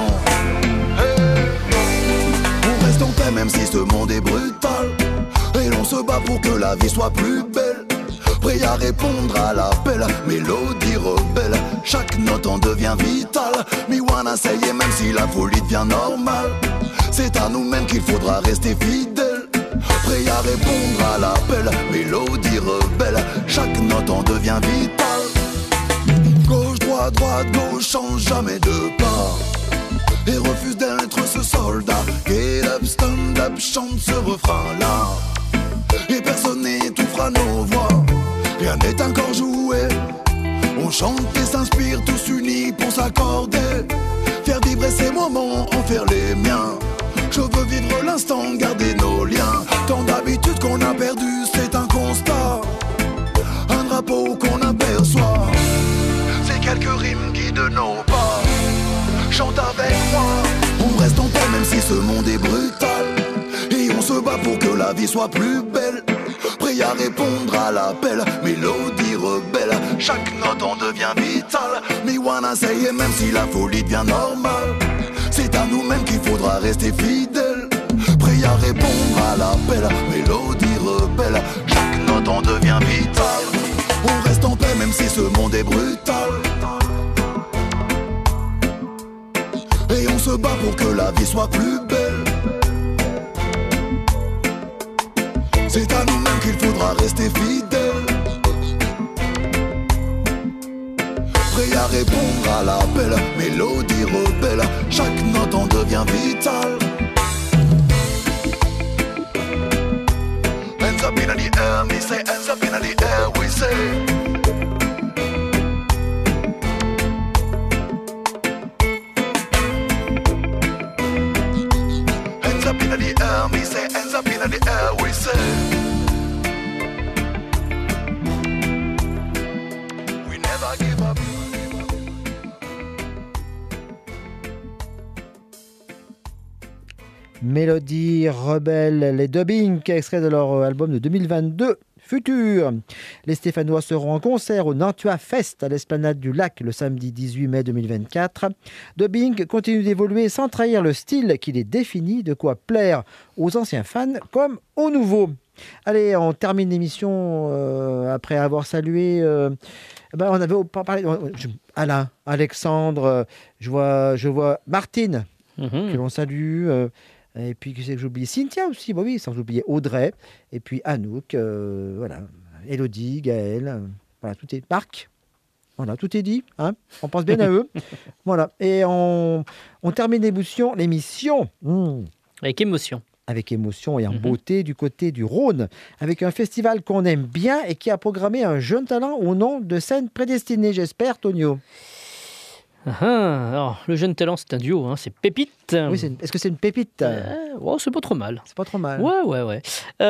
On reste en paix même si ce monde est brutal. Et l'on se bat pour que la vie soit plus belle. Prêt à répondre à l'appel, mélodie rebelle. Chaque note en devient vitale. Me wanna say it même si la folie devient normale. C'est à nous-mêmes qu'il faudra rester fidèles. Prêt à répondre à l'appel, mélodie rebelle. Chaque note en devient vitale. Gauche, droite, droite, gauche, change jamais de pas. Et refuse d'être ce soldat. Get up, stand up, chante ce refrain-là. Et personne n'étouffera nos voix. Rien n'est encore joué. On chante et s'inspire tous unis pour s'accorder. Faire vibrer ces moments, en faire les miens. Je veux vivre l'instant, garder nos liens. Tant d'habitude qu'on a perdu, c'est un constat. Un drapeau qu'on aperçoit. C'est quelques rimes qui de nos pas. Chante avec moi. On reste en paix même si ce monde est brutal. Et on se bat pour que la vie soit plus belle. Prêt à répondre à l'appel, mélodie rebelle. Chaque note en devient vitale. Me wanna say it même si la folie devient normale. C'est à nous-mêmes qu'il faudra rester fidèles. Prêt à répondre à l'appel, mélodie rebelle. Chaque note en devient vitale. On reste en paix même si ce monde est brutal. Et on se bat pour que la vie soit plus belle. C'est à nous-mêmes qu'il faudra rester fidèles. Prêt à répondre à l'appel, mélodie rebelle. Chaque note en devient vitale. Hands up in the air, me say hands up in the air, we say. Hands up in the air, me say hands up in the air, we say. We never give up. Mélodie rebelle, les The Bink, extrait de leur album de 2022, Futur. Les Stéphanois seront en concert au Nantua Fest à l'Esplanade du Lac le samedi 18 mai 2024. The Bink continue d'évoluer sans trahir le style qui les définit, de quoi plaire aux anciens fans comme aux nouveaux. Allez, on termine l'émission après avoir salué. On avait pas parlé. Alain, Alexandre, je vois Martine, que l'on salue. Et puis, qui c'est que j'oublie? Cynthia aussi, bah oui, sans oublier Audrey. Et puis Anouk, voilà. Élodie, Gaël, voilà, tout est. Marc, voilà, tout est dit. Hein, on pense bien à eux. Voilà. Et on termine l'émission. Avec émotion. Avec émotion et en beauté du côté du Rhône, avec un festival qu'on aime bien et qui a programmé un jeune talent au nom de Scène Prédestinée, j'espère, Tonio. Alors, le jeune talent, c'est un duo, hein, c'est Pépite. Oui, est-ce que c'est une pépite? C'est pas trop mal. C'est pas trop mal. Ouais.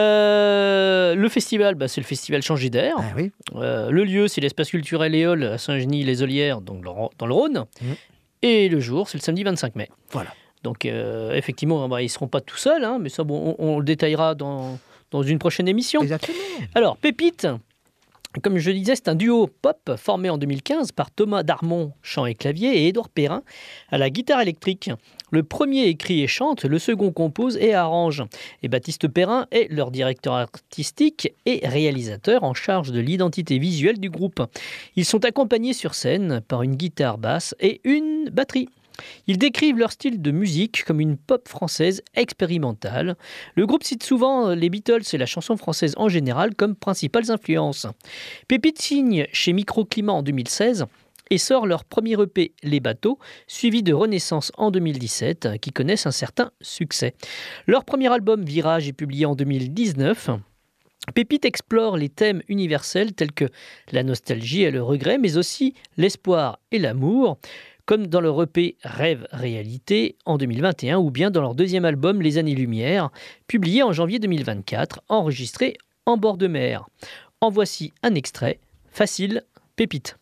Le festival, c'est le festival Changer d'air. Ah, oui. Le lieu, c'est l'espace culturel Éole à Saint-Genis-les-Olières, donc dans le Rhône. Et le jour, c'est le samedi 25 mai. Voilà. Donc, effectivement, ils ne seront pas tout seuls, hein, mais ça, on le détaillera dans une prochaine émission. Exactement. Alors, Pépite, comme je le disais, c'est un duo pop formé en 2015 par Thomas Darmon, chant et clavier, et Édouard Perrin à la guitare électrique. Le premier écrit et chante, le second compose et arrange. Et Baptiste Perrin est leur directeur artistique et réalisateur en charge de l'identité visuelle du groupe. Ils sont accompagnés sur scène par une guitare basse et une batterie. Ils décrivent leur style de musique comme une pop française expérimentale. Le groupe cite souvent les Beatles et la chanson française en général comme principales influences. Pépite signe chez Microclimat en 2016 et sort leur premier EP Les Bateaux, suivi de Renaissance en 2017, qui connaissent un certain succès. Leur premier album Virage est publié en 2019. Pépite explore les thèmes universels tels que la nostalgie et le regret, mais aussi l'espoir et l'amour, comme dans leur EP Rêve-Réalité en 2021 ou bien dans leur deuxième album Les Années-Lumière, publié en janvier 2024, enregistré en bord de mer. En voici un extrait, Facile, Pépite.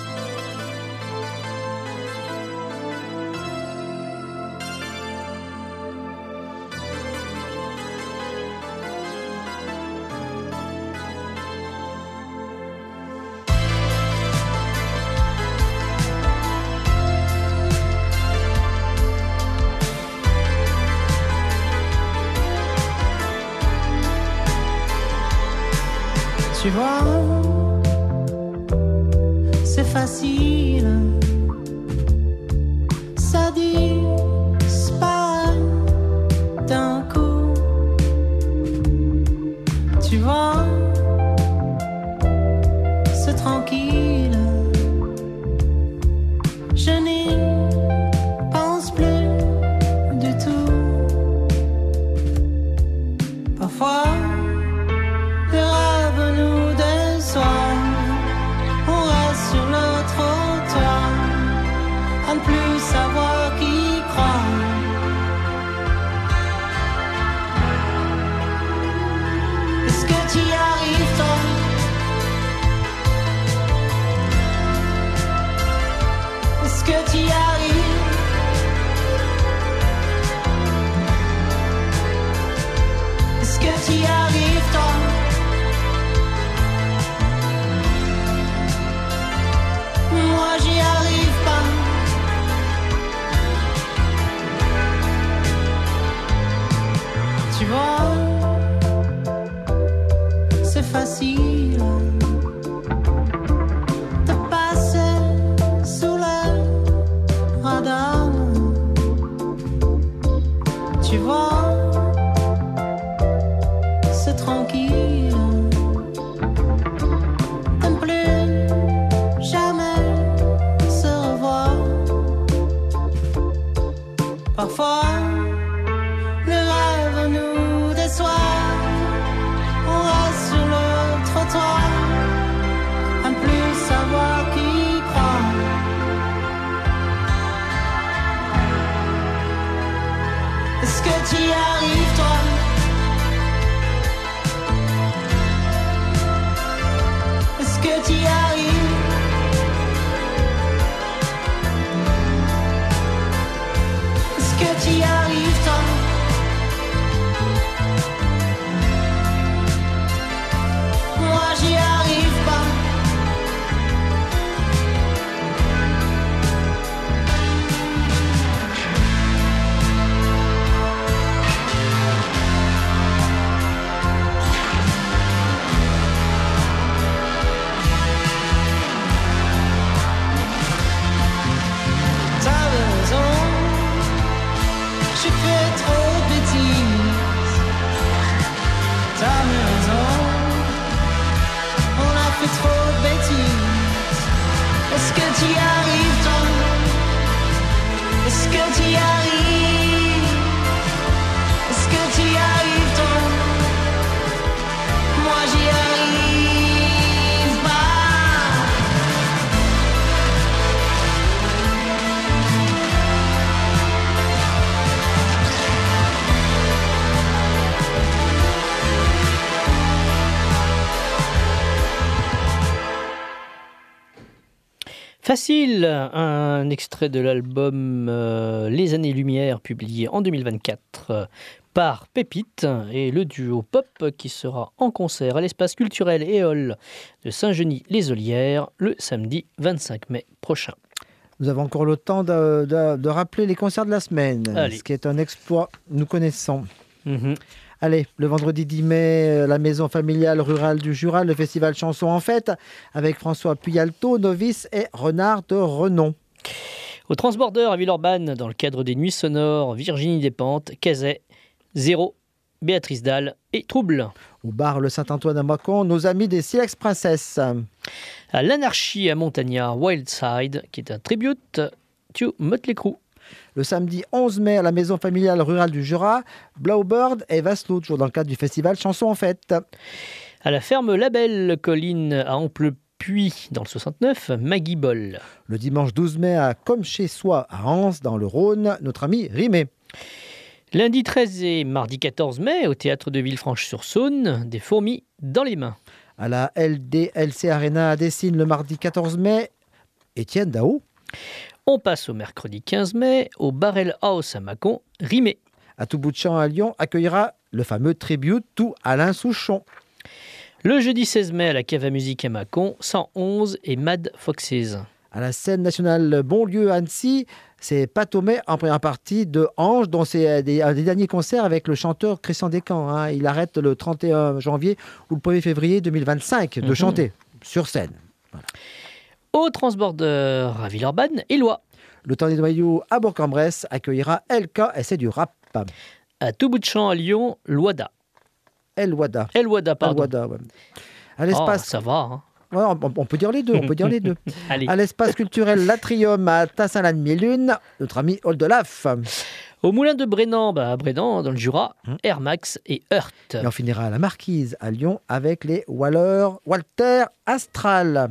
Tu vois, c'est facile, ça disparaît d'un coup. Tu vois, c'est tranquille, je n'y pense plus du tout. Parfois on reste sur le trottoir à ne plus savoir qui croit. Est-ce que tu y arrives toi? Est-ce que tu y arrives? Est-ce que tu y arrives toi? Moi j'y arrive pas. Tu vois, c'est facile de passer sous le radar. Tu vois, c'est tranquille de ne plus jamais se revoir. Parfois le rêve nous déçoit. On reste sur le trottoir à ne plus savoir qui croit. Est-ce que tu y arrives toi? Est-ce que tu y arrives? Est-ce que tu y arrives? Facile, un extrait de l'album Les Années-Lumière, publié en 2024 par Pépite, et le duo pop qui sera en concert à l'espace culturel Éole de Saint-Genis-les-Olières le samedi 25 mai prochain. Nous avons encore le temps de rappeler les concerts de la semaine, Allez. ce qui est un exploit, nous connaissons. Allez, le vendredi 10 mai, la maison familiale rurale du Jura, le festival Chanson en fête, avec François Puyalto, novice et Renard de renom. Au Transborder à Villeurbanne, dans le cadre des Nuits Sonores, Virginie Despentes, Cazet, Zéro, Béatrice Dalle et Trouble. Au bar Le Saint-Antoine à Mâcon, nos amis des Silex Princess. À l'Anarchie à Montagnard, Wildside, qui est un tribute to Motley Crue. Le samedi 11 mai, à la maison familiale rurale du Jura, Blaubird et Vasselot, toujours dans le cadre du festival Chanson en fête. À la ferme Labelle Colline à Amplepuis, dans le 69, Maggie Boll. Le dimanche 12 mai, à Comme chez soi, à Anse, dans le Rhône, notre ami Rimé. Lundi 13 et mardi 14 mai, au théâtre de Villefranche-sur-Saône, des fourmis dans les mains. À la LDLC Arena à Dessines, le mardi 14 mai, Étienne Dao. On passe au mercredi 15 mai, au Barrel House à Mâcon, Rimé. À tout bout de champ à Lyon, accueillera le fameux tribute to Alain Souchon. Le jeudi 16 mai, à la Cave à musique à Mâcon, 111 et Mad Foxes. À la scène nationale Bonlieu à Annecy, c'est Patomé en première partie de Ange, dont c'est un des derniers concerts avec le chanteur Christian Descamps. Il arrête le 31 janvier ou le 1er février 2025 de chanter sur scène. Voilà. Au Transborder à Villeurbanne, Éloi. Le temps des noyaux à Bourg-en-Bresse accueillera LK et c'est du rap. À tout bout de champ à Lyon, Loada. El Wada, pardon. ouais. À l'espace... ça va, hein. Ouais, on peut dire les deux, Allez. À l'espace culturel L'Atrium à Tassin-la-Mille-Lune, notre ami Oldelaf. Au Moulin de Brennan, à Brennan, dans le Jura, Air Max et Heurt. Et on finira à la Marquise à Lyon avec les Walter Astral.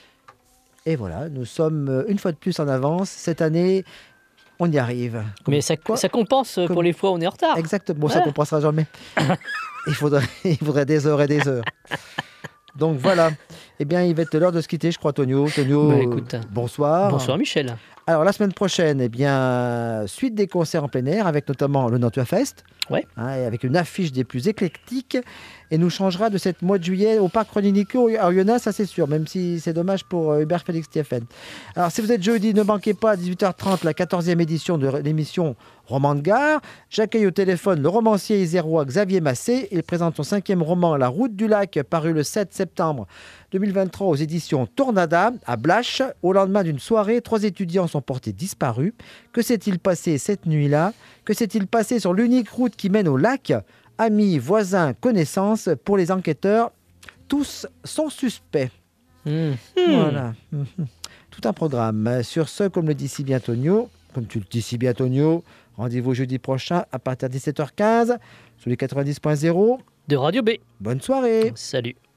Et voilà, nous sommes une fois de plus en avance. Cette année, on y arrive. Mais ça compense pour les fois où on est en retard. Exactement, bon, ça ne compensera jamais. il faudrait des heures et des heures. Donc voilà, eh bien il va être l'heure de se quitter, je crois, Tonio. Écoute, bonsoir. Bonsoir Michel. Alors la semaine prochaine, eh bien, suite des concerts en plein air avec notamment le Nantua Fest, et avec une affiche des plus éclectiques, et nous changera de cette mois de juillet au Parc Ronico à Oyonnax, ça c'est sûr, même si c'est dommage pour Hubert Félix Thieffen. Alors si vous êtes jeudi, ne manquez pas à 18h30 la 14e édition de l'émission Roman de gare. J'accueille au téléphone le romancier isérois Xavier Massé. Il présente son 5e roman La Route du Lac, paru le 7 septembre 2023 aux éditions Tornada à Blache. Au lendemain d'une soirée, 3 étudiants sont portés disparus. Que s'est-il passé cette nuit-là? Que s'est-il passé sur l'unique route qui mène au lac? Amis, voisins, connaissances, pour les enquêteurs, tous sont suspects. Voilà. Tout un programme. Sur ce, comme le dit si bien Tonio, rendez-vous jeudi prochain à partir de 17h15 sur les 90.0 de Radio B. Bonne soirée. Salut.